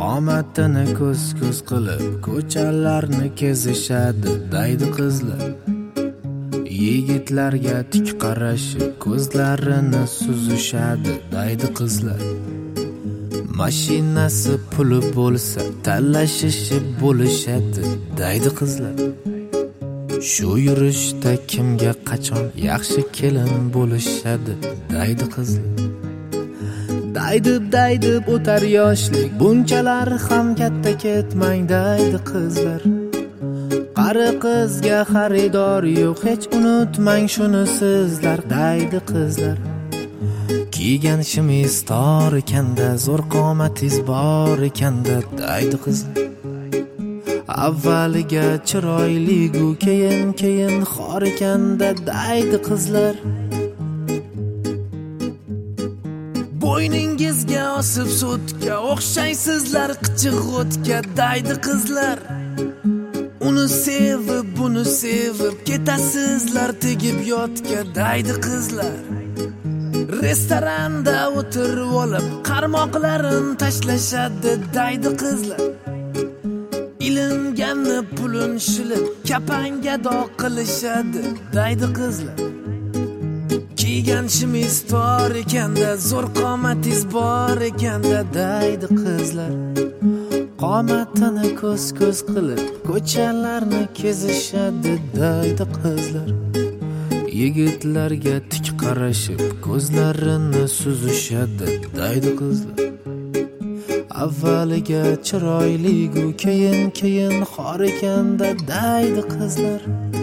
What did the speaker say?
Qomatini ko'z qilib ko'chalarni kezishadi daydi qizlar. Yigitlarga tik qarashib ko'zlarini suzishadi daydi qizlar. Mashinasi puli bo'lsa talashishib bo'lishadi daydi qizlar. Shu yurishda kimga qachon yaxshi kelin bo'lishadi daydi qizlar. Daydib o'tar yoshlik, bunchalar ham katta ketmang daydi qizlar. Qari qizga xaridor yo'q, hech unutmang shuni sizlar daydi qizlar. Kiygan shimiz tor ekanda, zo'r qomatingiz bor ekanda daydi qizlar. Avvaliga chiroyli-gu, keyin xor ekanda daydi qizlar. Bo'yningizga osib sutga o'xshaysizlar qichiq o'tga daydi qizlar. Uni sevib, buni sevib ketasizlar tegib yotga daydi qizlar. Restoranda o'tirib olib qarmoqlarin tashlashadi daydi qizlar. Ilinganni pulun shilib kapanga doq qilishadi daydi qizlar. Kiygan shimiz tor ekanda, zo'r qomatingiz bor ekanda daydi qizlar. Qomatini ko'z qilib ko'chalarni kezishadi daydi qizlar. Yigitlarga tik qarashib ko'zlarini suzishadi daydi qizlar. Avvaliga chiroyli-gu, keyin xor ekanda daydi qizlar.